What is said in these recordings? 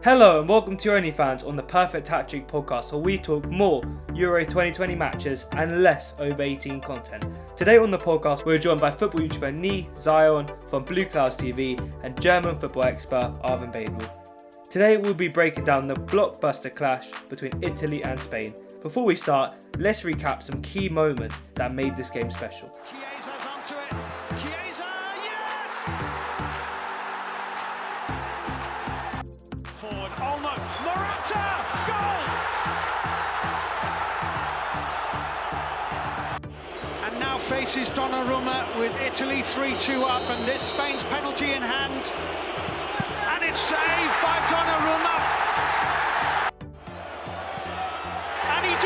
Hello and welcome to OnlyFans on the Perfect Hat Trick podcast, where we talk more Euro 2020 matches and less over 18 content. Today on the podcast, we're joined by football YouTuber Nee Zion from Blue Clouds TV and German football expert Arvin Baidel. Today we'll be breaking down the blockbuster clash between Italy and Spain. Before we start, let's recap some key moments that made this game special. Chiesa's onto it. Chiesa, yes! Forward, Olmo, Morata, goal! And now faces Donnarumma with Italy 3-2 up, and this Spain's penalty in hand. And it's saved by Donnarumma. And he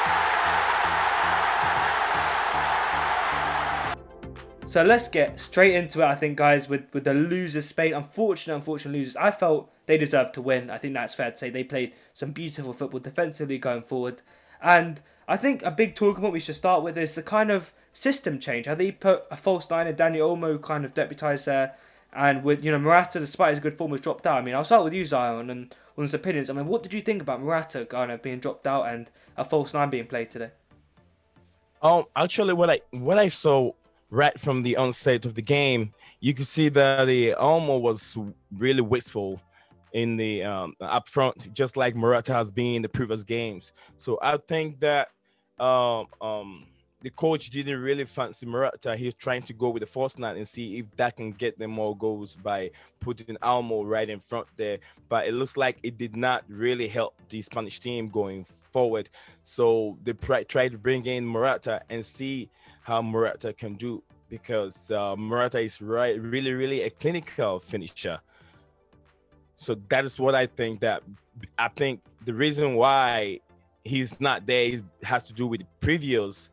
does! So let's get straight into it, I think, guys, with the losers, Spain. Unfortunate losers. I felt they deserved to win. I think that's fair to say. They played some beautiful football defensively going forward. And I think a big talking point we should start with is the kind of system change. How they put a false nine and Daniel Olmo kind of deputised there. And with, Morata, despite his good form, was dropped out. I mean, I'll start with you, Zion, and on his opinions. I mean, what did you think about Morata kind of being dropped out and a false nine being played today? Actually, what I saw right from the onset of the game, you could see that the Olmo was really wasteful in the up front, just like Morata has been in the previous games. So I think that the coach didn't really fancy Morata. He was trying to go with the false nine and see if that can get them more goals by putting Olmo right in front there. But it looks like it did not really help the Spanish team going forward. So they tried to bring in Morata and see how Morata can do, because Morata is really a clinical finisher. So that is what I think the reason why he's not there has to do with the previous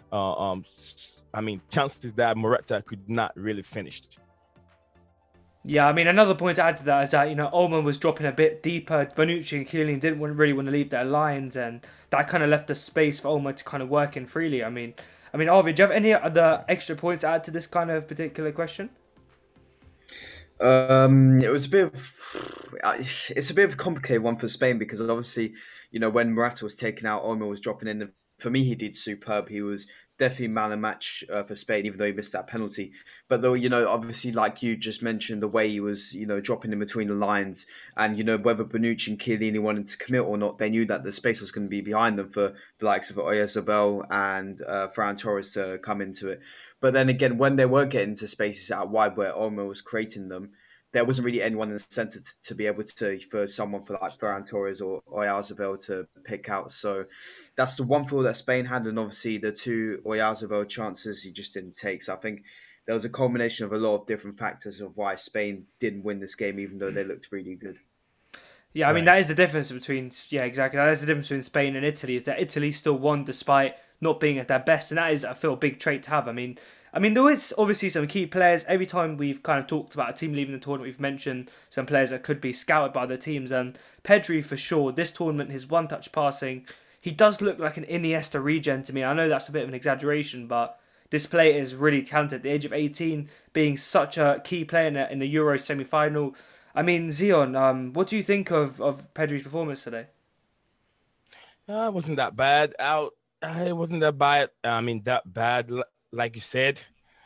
chances that Morata could not really finish. Yeah, I mean, another point to add to that is that, Olmo was dropping a bit deeper. Bonucci and Chiellini didn't really want to leave their lines, and that kind of left the space for Olmo to kind of work in freely. I mean, Arvid, do you have any other extra points to add to this kind of particular question? It was it's a bit of a complicated one for Spain, because obviously, when Morata was taken out, Olmo was dropping in. For me, he did superb. He was definitely man of the match for Spain, even though he missed that penalty. But though, obviously, like you just mentioned, the way he was, dropping in between the lines, and whether Bonucci and Chiellini wanted to commit or not, they knew that the space was going to be behind them for the likes of Oyarzabal and Ferran Torres to come into it. But then again, when they were getting into spaces out wide where Olmo was creating them, there wasn't really anyone in the centre to be able to, for someone for like Ferran Torres or Oyarzabal to pick out. So that's the one flaw that Spain had, and obviously the two Oyarzabal chances he just didn't take. So I think there was a culmination of a lot of different factors of why Spain didn't win this game, even though they looked really good. Yeah, I mean, that is the difference between... Yeah, exactly. That is the difference between Spain and Italy, is that Italy still won despite not being at their best, and that is, I feel, a big trait to have. I mean, there is obviously some key players. Every time we've kind of talked about a team leaving the tournament, we've mentioned some players that could be scouted by other teams. And Pedri, for sure, this tournament, his one-touch passing, he does look like an Iniesta regen to me. I know that's a bit of an exaggeration, but this player is really talented. At the age of 18, being such a key player in the Euro semi-final. I mean, Zion, what do you think of Pedri's performance today? It wasn't that bad. It wasn't that bad. That bad, like you said.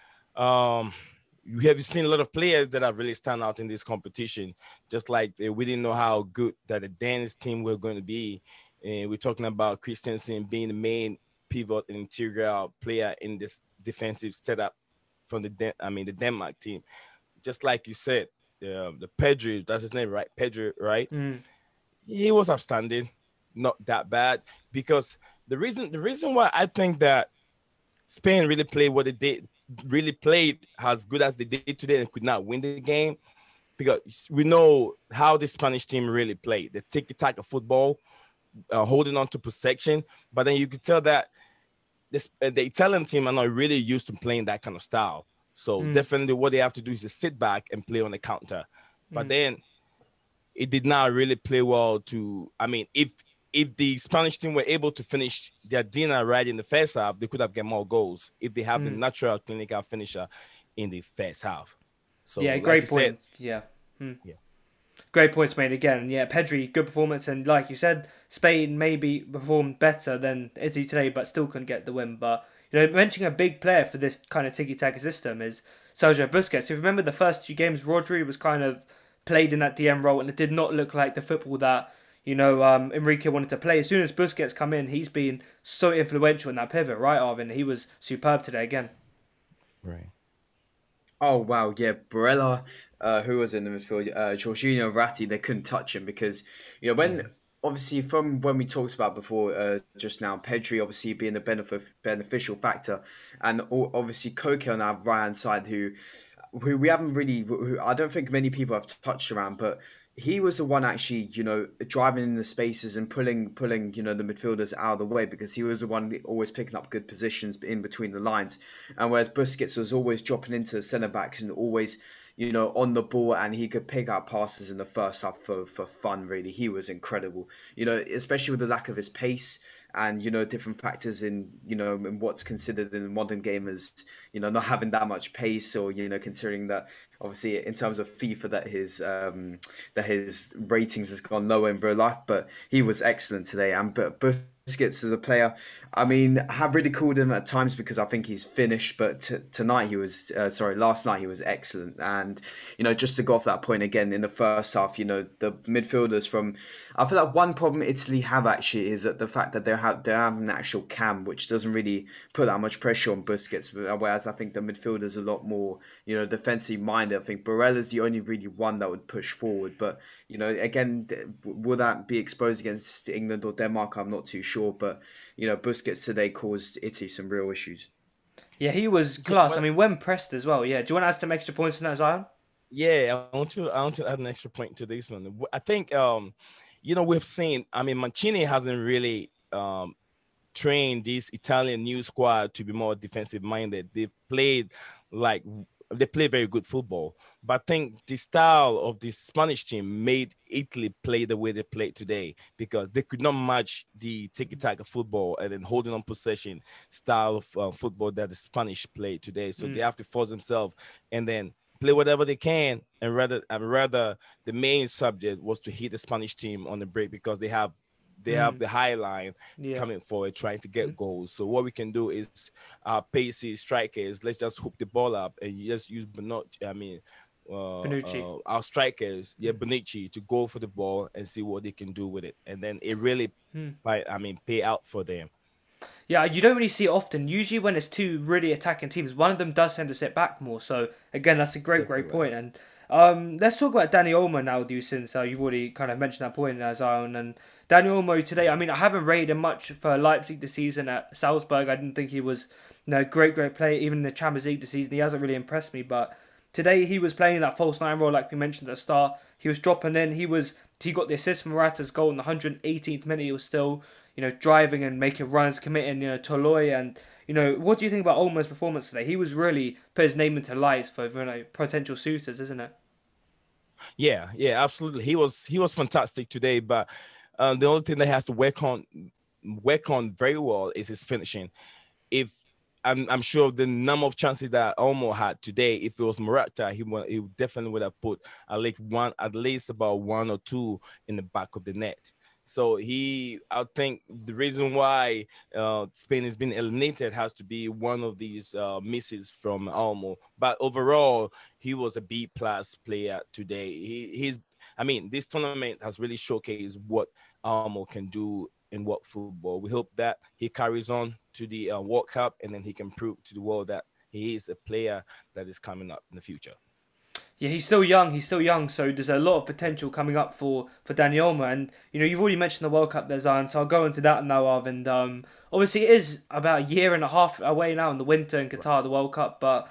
We have seen a lot of players that have really stand out in this competition. Just like we didn't know how good that the Danish team were going to be. And we're talking about Christensen being the main pivot and integral player in this defensive setup from the Denmark team. Just like you said, the Pedri, that's his name, right? Pedri, right? Mm. He was outstanding, not that bad. Because the reason why I think that Spain really played what they did, really played as good as they did today and could not win the game, because we know how the Spanish team really played. They tiki-taka football, holding on to possession, but then you could tell that the Italian team are not really used to playing that kind of style. So definitely what they have to do is just sit back and play on the counter. But then it did not really play well if the Spanish team were able to finish their dinner right in the first half, they could have get more goals if they have the natural clinical finisher in the first half. So yeah, great point. Yeah. Yeah. great points made again. And yeah, Pedri, good performance, and like you said, Spain maybe performed better than Italy today, but still couldn't get the win. But mentioning a big player for this kind of tiki-taka system is Sergio Busquets. If you remember the first 2 games, Rodri was kind of played in that DM role, and it did not look like the football that Enrique wanted to play. As soon as Busquets come in, he's been so influential in that pivot, right, Arvin? He was superb today again. Right. Oh wow, yeah, Barella, who was in the midfield, Jorginho, Ratti, they couldn't touch him because when obviously from when we talked about before just now, Pedri obviously being the beneficial factor, and obviously Koke on our right hand side who we haven't really, who I don't think many people have touched around, but he was the one actually, driving in the spaces and pulling, the midfielders out of the way because he was the one always picking up good positions in between the lines. And whereas Busquets was always dropping into the centre backs and always, on the ball, and he could pick out passes in the first half for fun, really. He was incredible, especially with the lack of his pace and different factors in in what's considered in the modern game as not having that much pace, or considering that obviously in terms of FIFA that his ratings has gone lower in real life, but he was excellent today. And but Busquets as a player, I mean, I have ridiculed him at times because I think he's finished, but tonight he was last night he was excellent. And just to go off that point again, in the first half, the midfielders from, I feel like one problem Italy have actually is that the fact that they have an actual cam, which doesn't really put that much pressure on Busquets, whereas I think the midfielders are a lot more defensively minded. I think Barella's the only really one that would push forward, but again, will that be exposed against England or Denmark? I'm not too sure, but Busquets today caused Italy some real issues. Yeah, he was class. I mean, when pressed as well. Yeah, do you want to add some extra points in that, Zion? Yeah, I want to add an extra point to this one. I think we've seen. I mean, Mancini hasn't really trained this Italian new squad to be more defensive minded. They play very good football, but I think the style of the Spanish team made Italy play the way they played today because they could not match the tiki-taka football and then holding on possession style of football that the Spanish play today. So they have to force themselves and then play whatever they can. And rather the main subject was to hit the Spanish team on the break because they have the high line coming forward, trying to get goals. So what we can do is pacey strikers, let's just hook the ball up and you just use Bonucci, our strikers, Bonucci, to go for the ball and see what they can do with it. And then it really pay out for them. Yeah, you don't really see it often. Usually when it's two really attacking teams, one of them does tend to sit back more. So again, that's a great point. And let's talk about Dani Olmo now with you, since you've already kind of mentioned that point, Zion. And Dani Olmo today, I mean, I haven't rated him much for Leipzig this season at Salzburg. I didn't think he was great player. Even in the Champions League this season, he hasn't really impressed me. But today he was playing that false nine role like we mentioned at the start. He was dropping in. He got the assist from Morata's goal in the 118th minute. He was still driving and making runs, committing Toloi. And what do you think about Olmo's performance today? He was really put his name into lights for potential suitors, isn't it? Yeah, absolutely. He was fantastic today, but the only thing that he has to work on very well is his finishing. If I'm sure the number of chances that Olmo had today, if it was Morata, he definitely would have put at least about one or two in the back of the net. So I think the reason why Spain has been eliminated has to be one of these misses from Olmo. But overall, he was a B+ player today. This tournament has really showcased what Olmo can do in what football. We hope that he carries on to the World Cup and then he can prove to the world that he is a player that is coming up in the future. Yeah, he's still young, so there's a lot of potential coming up for Dani Olmo. And, you've already mentioned the World Cup there, Zion, so I'll go into that now, Arvind. Obviously, it is about a year and a half away now in the winter in Qatar, the World Cup, but,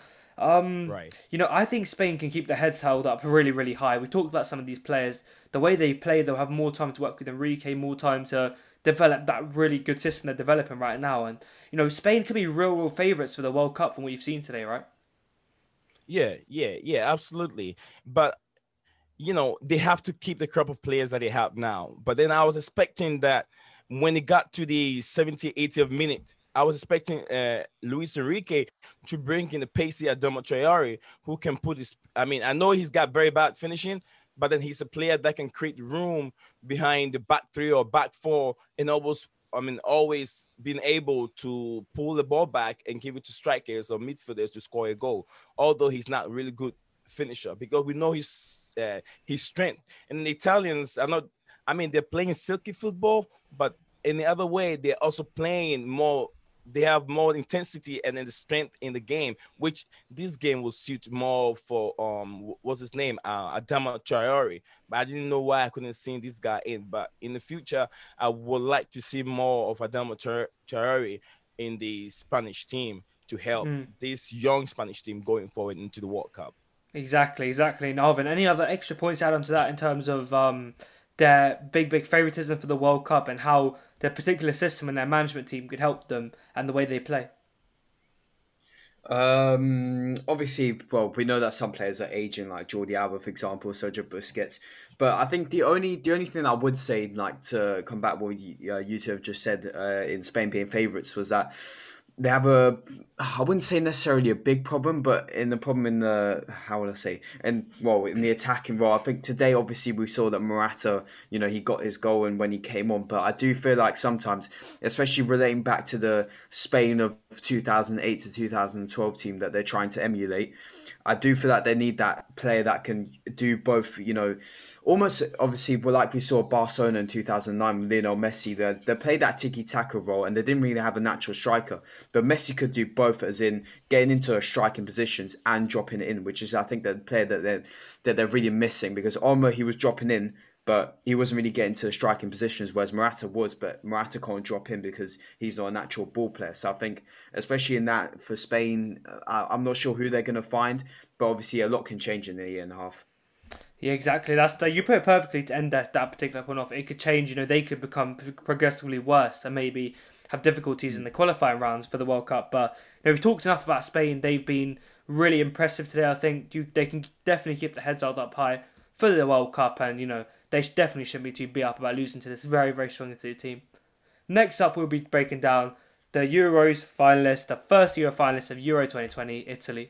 I think Spain can keep their heads held up really, really high. We talked about some of these players. The way they play, they'll have more time to work with Enrique, more time to develop that really good system they're developing right now. And, Spain could be real favourites for the World Cup from what you've seen today, right? Yeah, absolutely. But, they have to keep the crop of players that they have now. But then I was expecting that when it got to the 70th, 80th minute, I was expecting Luis Enrique to bring in the pacey Adama Traore, who can put his... I know he's got very bad finishing, but then he's a player that can create room behind the back three or back four, and always being able to pull the ball back and give it to strikers or midfielders to score a goal. Although he's not really good finisher, because we know his strength. And the Italians are not. I mean, they're playing silky football, but in the other way, they're also playing more. They have more intensity and then the strength in the game, which this game will suit more for what's his name, Adama Traore. But I didn't know why I couldn't see this guy in. But in the future, I would like to see more of Adama Traore in the Spanish team to help this young Spanish team going forward into the World Cup. Exactly. Alvin, any other extra points to add on to that in terms of their big favoritism for the World Cup and how their particular system and their management team could help them and the way they play? Obviously, well, we know that some players are aging, like Jordi Alba, for example, Sergio Busquets. But I think the only thing I would say, like, to combat what you two have just said in Spain being favourites, was that they have I wouldn't say necessarily a big problem, but in the how would I say, in the attacking role. I think today, obviously, we saw that Morata, he got his goal and when he came on, but I do feel like sometimes, especially relating back to the Spain of 2008 to 2012 team that they're trying to emulate, I do feel like they need that player that can do both, almost, obviously, like we saw Barcelona in 2009 with Lionel Messi. They played that tiki-taka role and they didn't really have a natural striker. But Messi could do both, as in getting into striking positions and dropping it in, which is, I think, the player that they're really missing. Because Olmo, he was dropping in, but he wasn't really getting to striking positions, whereas Morata was, but Morata can't drop in because he's not a natural ball player. So I think, especially in that, for Spain, I'm not sure who they're going to find, but obviously a lot can change in a year and a half. Yeah, exactly. You put it perfectly to end that particular point off. It could change, they could become progressively worse and maybe have difficulties in the qualifying rounds for the World Cup. But we've talked enough about Spain. They've been really impressive today. I think they can definitely keep their heads held up high for the World Cup, and they definitely shouldn't be too beat up about losing to this very, very strong Italy team. Next up, we'll be breaking down the Euros finalists, the first Euro finalists of Euro 2020, Italy.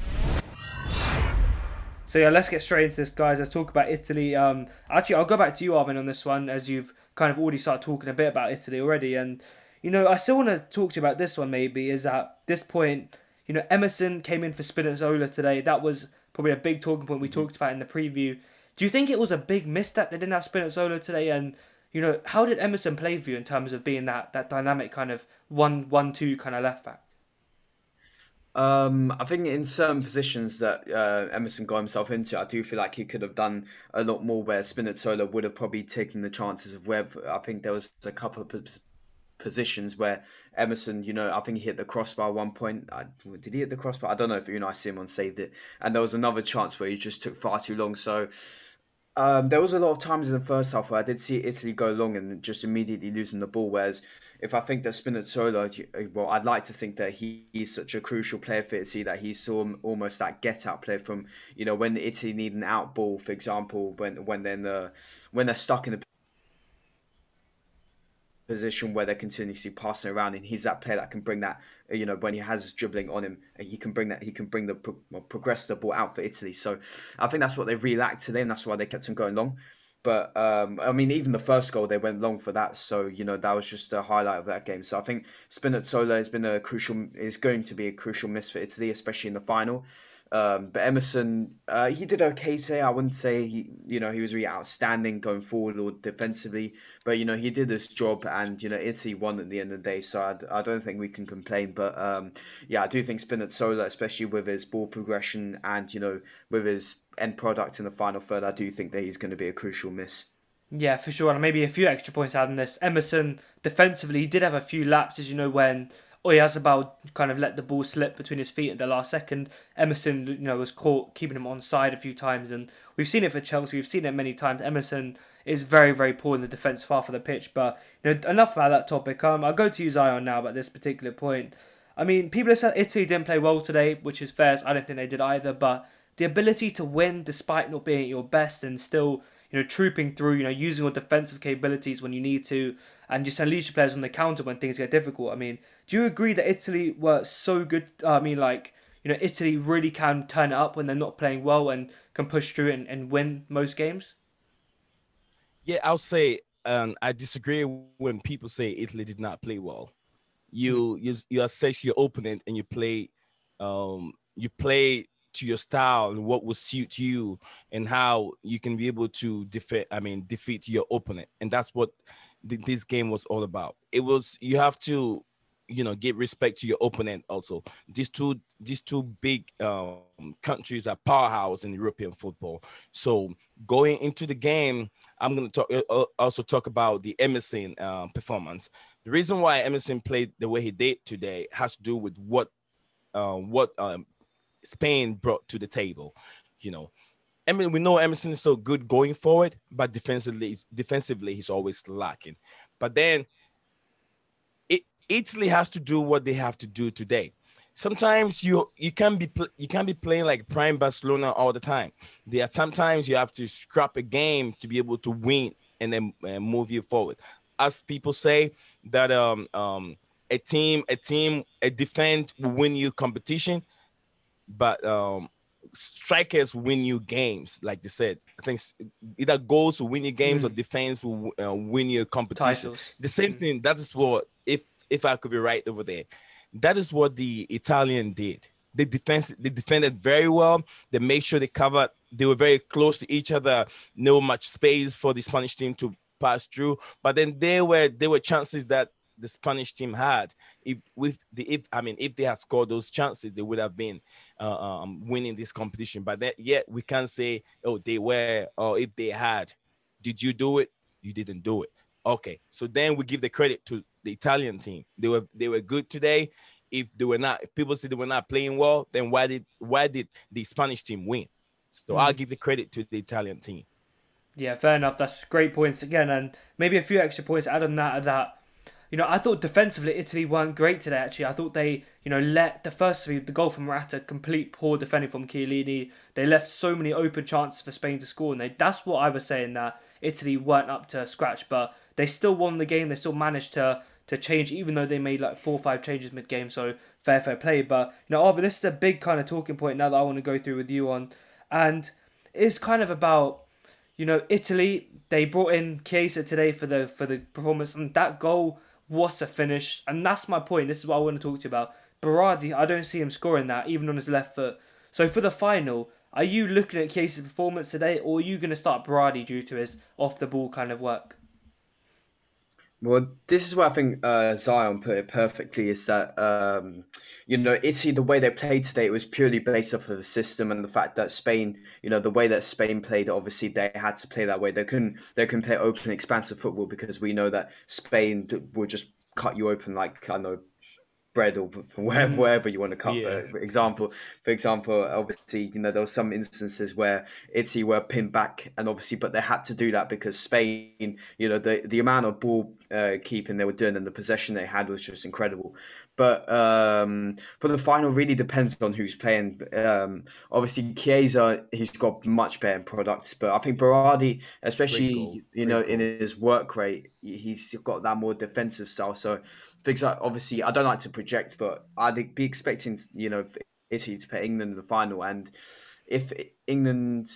So yeah, let's get straight into this, guys. Let's talk about Italy. Actually, I'll go back to you, Arvin, on this one, as you've kind of already started talking a bit about Italy already. And, I still want to talk to you about this one, maybe, is at this point, Emerson came in for Spinazzola today. That was probably a big talking point we talked about in the preview. Do you think it was a big miss that they didn't have Spinazzola today? And, how did Emerson play for you in terms of being that dynamic kind of 1-1-2 kind of left back? I think in certain positions that Emerson got himself into, I do feel like he could have done a lot more, where Spinazzola would have probably taken the chances of Webb. I think there was a couple of positions where Emerson, I think he hit the crossbar at one point. Did he hit the crossbar? I don't know if Unai Simon saved it. And there was another chance where he just took far too long. So there was a lot of times in the first half where I did see Italy go long and just immediately losing the ball. Whereas if I think that Spinazzola, well, I'd like to think that he's such a crucial player for Italy, that he saw almost that get-out play from, when Italy need an out ball, for example, when they're stuck in a position where they're continuously passing around, and he's that player that can bring that, when he has dribbling on him, he can bring progress the ball out for Italy. So I think that's what they really lacked today, and that's why they kept on going long. But even the first goal, they went long for that. So that was just a highlight of that game. So I think Spinazzola is going to be a crucial miss for Italy, especially in the final. But Emerson, he did okay today. I wouldn't say he was really outstanding going forward or defensively, but he did his job, and Italy won at the end of the day. So I don't think we can complain. But I do think Spinazzola, especially with his ball progression and with his end product in the final third, I do think that he's going to be a crucial miss. Yeah, for sure. And maybe a few extra points out on this. Emerson defensively, he did have a few lapses. When Oyarzabal kind of let the ball slip between his feet at the last second. Emerson, was caught keeping him onside a few times, and we've seen it for Chelsea. We've seen it many times. Emerson is very, very poor in the defensive half of the pitch. But enough about that topic. I'll go to you, Zion, now about this particular point. People have said Italy didn't play well today, which is fair. I don't think they did either. But the ability to win despite not being at your best and still trooping through, using your defensive capabilities when you need to, and just unleash your players on the counter when things get difficult. Do you agree that Italy were so good? Italy really can turn it up when they're not playing well and can push through and win most games? Yeah, I'll say I disagree when people say Italy did not play well. Mm. You assess your opponent and you play to your style and what will suit you and how you can be able to defeat your opponent. And that's what this game was all about. It was you have to give respect to your opponent also. These two big countries are powerhouse in European football. So going into the game, I'm going to also talk about the Emerson performance. The reason why Emerson played the way he did today has to do with what Spain brought to the table. You know, we know Emerson is so good going forward, but defensively he's always lacking. But then Italy has to do what they have to do today. Sometimes you can't be playing like prime Barcelona all the time. There are sometimes you have to scrap a game to be able to win and then move you forward. As people say that a defense will win you competition, but strikers win you games. Like they said, I think either goals will win you games or defense will win you competition. Titles. The same thing. That is what if I could be right over there. That is what the Italian did. They defended very well. They made sure they covered. They were very close to each other. No much space for the Spanish team to pass through. But then there were chances that the Spanish team had. If they had scored those chances, they would have been winning this competition. But yet we can't say, oh, they were, or if they had. Did you do it? You didn't do it. Okay, so then we give the credit to the Italian team. They were good today. If they were not, if people say they were not playing well, then why did the Spanish team win? So I'll give the credit to the Italian team. Yeah, fair enough. That's great points again, and maybe a few extra points to add on that. I thought defensively Italy weren't great today. Actually, I thought they, let the goal from Morata, complete poor defending from Chiellini. They left so many open chances for Spain to score, and that's what I was saying, that Italy weren't up to scratch, but they still won the game. They still managed to change, even though they made like 4 or 5 changes mid-game. So fair play. But Arvid, this is a big kind of talking point now that I want to go through with you on, and it's kind of about Italy. They brought in Chiesa today for the performance, and that goal was a finish, and that's my point. This is what I want to talk to you about. Berardi, I don't see him scoring that, even on his left foot. So for the final, are you looking at Chiesa's performance today, or are you going to start Berardi due to his off-the-ball kind of work? Well, this is where I think Zion put it perfectly, is that, Italy, the way they played today, it was purely based off of the system and the fact that Spain, the way that Spain played, obviously they had to play that way. They couldn't play open, expansive football because we know that Spain would just cut you open like, I know, bread or wherever you want to cut. Yeah. For example, obviously, there were some instances where Italy were pinned back, and obviously, but they had to do that because Spain, the amount of ball keeping they were doing and the possession they had was just incredible. But for the final, really depends on who's playing. Obviously, Chiesa, he's got much better products, but I think Berardi, especially in his work rate, he's got that more defensive style. So things like, obviously, I don't like to project, but I'd be expecting Italy to play England in the final, and if England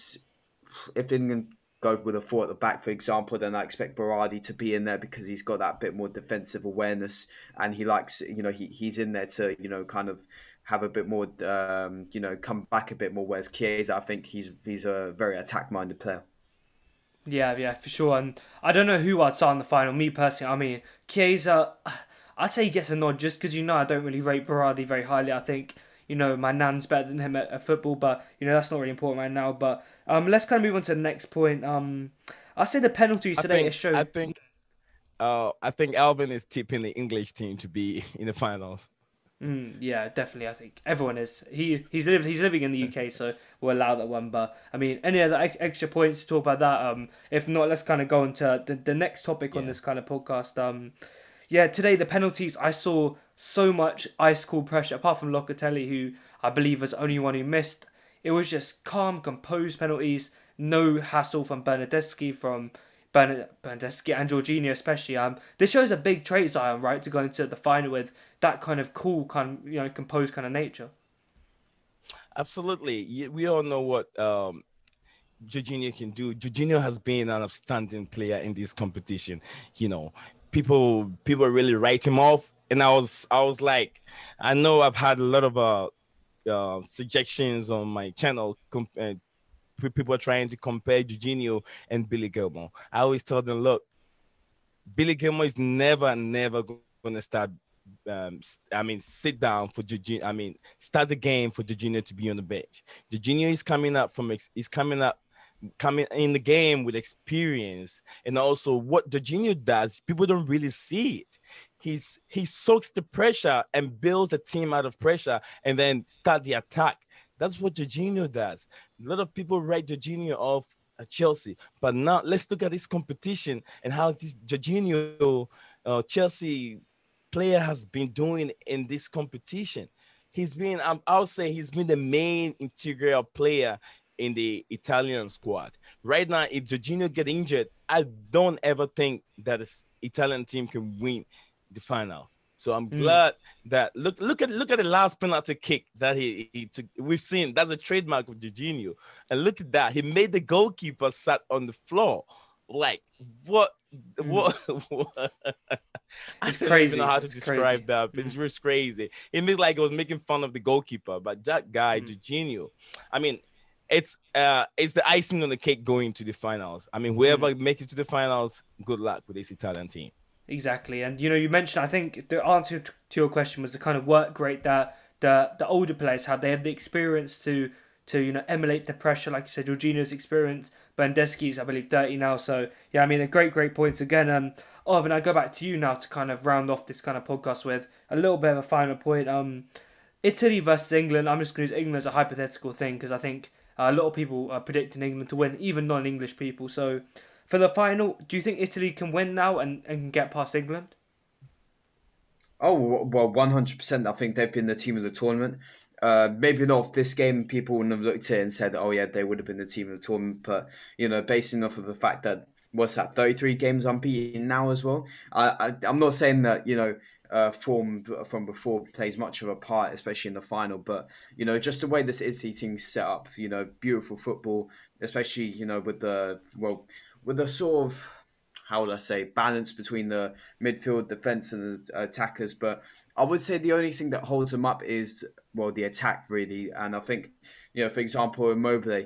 go with a 4 at the back, for example, then I expect Berardi to be in there because he's got that bit more defensive awareness, and he likes, he's in there to, kind of have a bit more, come back a bit more. Whereas Chiesa, I think he's a very attack-minded player. Yeah, for sure. And I don't know who I'd start in the final. Me personally, I mean, Chiesa, I'd say he gets a nod just because, I don't really rate Berardi very highly. I think, my nan's better than him at football, but, that's not really important right now. But let's kind of move on to the next point. I'll say the penalties today showed. I think Alvin is tipping the English team to be in the finals. Yeah, definitely. I think everyone is. He's living in the UK, so we'll allow that one. But I mean, any other extra points to talk about that? If not, let's kind of go into the next topic on this kind of podcast. Today the penalties, I saw so much ice cold pressure. Apart from Locatelli, who I believe was the only one who missed, it was just calm, composed penalties. No hassle from Bernardeschi, and Jorginho especially. This shows a big trait, Zion, right, to go into the final with that kind of cool, kind of, composed kind of nature. Absolutely. We all know what Jorginho can do. Jorginho has been an outstanding player in this competition. You know, people really write him off, and I was like, I know I've had a lot of suggestions on my channel. People are trying to compare Jorginho and Billy Gilmore. I always tell them, look, Billy Gilmore is never going to start. Sit down for Jorginho. Start the game for Jorginho to be on the bench. Jorginho is coming in the game with experience, and also what Jorginho does, people don't really see it. He soaks the pressure and builds a team out of pressure, and then start the attack. That's what Jorginho does. A lot of people write Jorginho off at Chelsea, but now let's look at this competition and how this Jorginho, Chelsea player, has been doing in this competition. He's been, I would say, he's been the main integral player in the Italian squad. Right now, if Jorginho get injured, I don't ever think that this Italian team can win the finals. So I'm glad that look at the last penalty kick that he took. We've seen that's a trademark of Jorginho. And look at that. He made the goalkeeper sat on the floor. Like what I don't even know how to describe that. It's just crazy. It looks like it was making fun of the goalkeeper, but that guy, Jorginho, it's the icing on the cake going to the finals. Whoever make it to the finals, good luck with this Italian team. Exactly, and you mentioned, I think the answer to your question was the kind of work rate that the older players have. They have the experience to emulate the pressure, like you said. Jorginho's experience, Bernardeschi's, I believe, 30 now. So yeah, a great points again. Arvin, I go back to you now to kind of round off this kind of podcast with a little bit of a final point. Italy versus England. I'm just going to use England as a hypothetical thing because I think a lot of people are predicting England to win, even non-English people. So for the final, do you think Italy can win now and get past England? Oh, well, 100%. I think they've been the team of the tournament. Maybe not off this game, people wouldn't have looked at it and said, oh yeah, they would have been the team of the tournament. But, basing off of the fact that, 33 games unbeaten now as well. I'm not saying that, form from before plays much of a part, especially in the final. But, just the way this Italy team's set up, beautiful football, especially, with the sort of, how would I say, balance between the midfield, defence and the attackers. But I would say the only thing that holds them up is, the attack, really. And I think, for example, Immobile,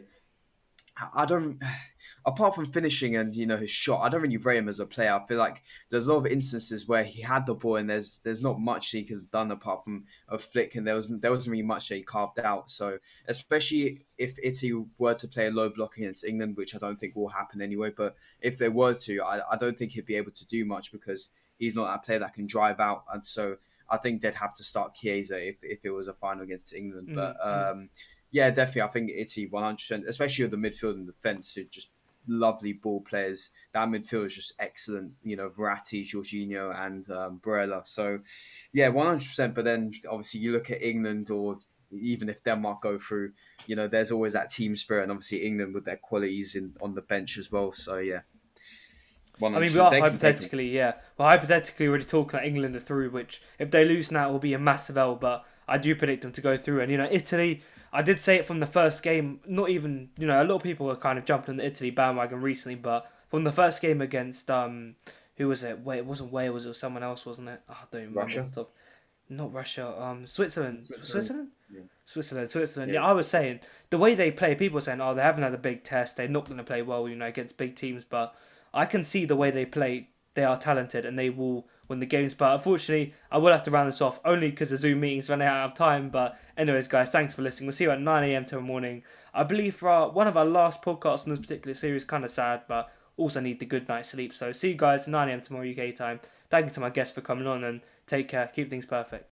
apart from finishing and, his shot, I don't really rate him as a player. I feel like there's a lot of instances where he had the ball and there's not much he could have done apart from a flick, and there wasn't really much that he carved out. So especially if Italy were to play a low block against England, which I don't think will happen anyway, but if they were to, I don't think he'd be able to do much because he's not a player that can drive out. And so I think they'd have to start Chiesa if it was a final against England. But yeah, definitely, I think Italy 100%, especially with the midfield and defence, who just lovely ball players. That midfield is just excellent. Verratti, Jorginho, and Barella. So, yeah, 100%. But then, obviously, you look at England, or even if Denmark go through, there's always that team spirit, and obviously England with their qualities on the bench as well. So, yeah. 100%. We are hypothetically, yeah. Well, hypothetically, we're already talking about England are through, which if they lose now, it will be a massive L. But I do predict them to go through. And, Italy, I did say it from the first game, not even, a lot of people were kind of jumping on the Italy bandwagon recently, but from the first game against, who was it? Wait, it wasn't Wales, it was someone else, wasn't it? Oh, I don't even remember. Russia? Not Russia, Switzerland. Switzerland? Yeah. Switzerland. Yeah, I was saying, the way they play, people are saying, oh, they haven't had a big test, they're not going to play well, against big teams, but I can see the way they play, they are talented, and they will win the games. But unfortunately, I will have to round this off only because the Zoom meeting's running out of time. But anyways, guys, thanks for listening. We'll see you at 9 a.m. tomorrow morning. I believe for one of our last podcasts in this particular series, kind of sad, but also need the good night's sleep. So see you guys at 9 a.m. tomorrow UK time. Thank you to my guests for coming on, and take care. Keep things perfect.